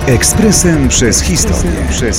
Ekspresem przez historię.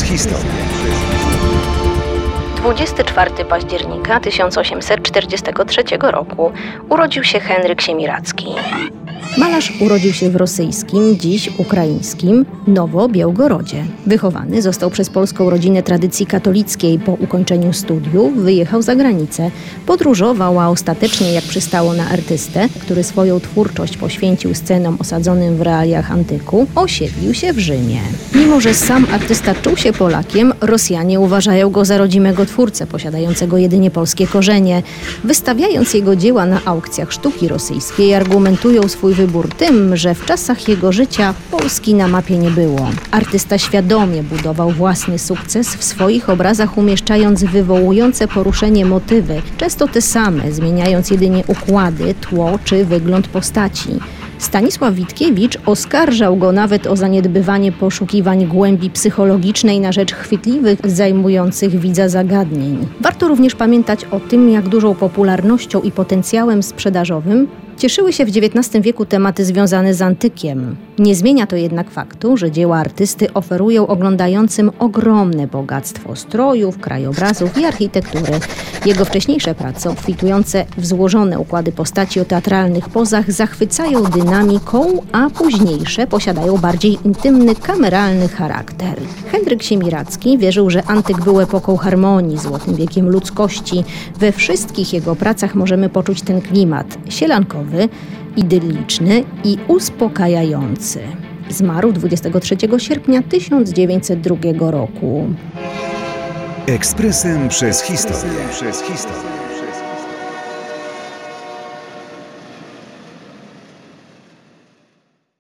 24 października 1843 roku urodził się Henryk Siemiradzki. Malarz urodził się w rosyjskim, dziś ukraińskim, Nowo-Białgorodzie. Wychowany został przez polską rodzinę tradycji katolickiej. Po ukończeniu studiów wyjechał za granicę. Podróżował, a ostatecznie, jak przystało na artystę, który swoją twórczość poświęcił scenom osadzonym w realiach antyku, osiedlił się w Rzymie. Mimo że sam artysta czuł się Polakiem, Rosjanie uważają go za rodzimego twórcę, posiadającego jedynie polskie korzenie. Wystawiając jego dzieła na aukcjach sztuki rosyjskiej, argumentują swój wybór tym, że w czasach jego życia Polski na mapie nie było. Artysta świadomie budował własny sukces, w swoich obrazach umieszczając wywołujące poruszenie motywy, często te same, zmieniając jedynie układy, tło czy wygląd postaci. Stanisław Witkiewicz oskarżał go nawet o zaniedbywanie poszukiwań głębi psychologicznej na rzecz chwytliwych, zajmujących widza zagadnień. Warto również pamiętać o tym, jak dużą popularnością i potencjałem sprzedażowym cieszyły się w XIX wieku tematy związane z antykiem. Nie zmienia to jednak faktu, że dzieła artysty oferują oglądającym ogromne bogactwo strojów, krajobrazów i architektury. Jego wcześniejsze prace, obfitujące w złożone układy postaci o teatralnych pozach, zachwycają dynamiką, a późniejsze posiadają bardziej intymny, kameralny charakter. Henryk Siemiradzki wierzył, że antyk był epoką harmonii, złotym wiekiem ludzkości. We wszystkich jego pracach możemy poczuć ten klimat sielankowy, idylliczny i uspokajający. Zmarł 23 sierpnia 1902 roku. Ekspresem przez historię.